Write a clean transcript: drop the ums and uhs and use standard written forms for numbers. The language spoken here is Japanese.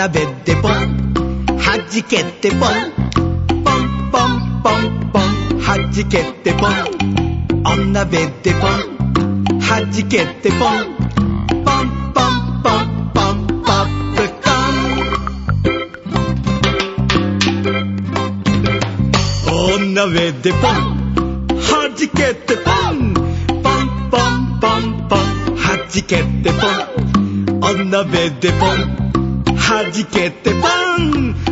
鍋でポン弾けてポンポンポンポンポン弾けてポンお鍋でポン弾けてポンポンポンポンポンポップコーンお鍋でポン弾けてポンポンポンポンポン弾けてポンお鍋でポン弾けてポン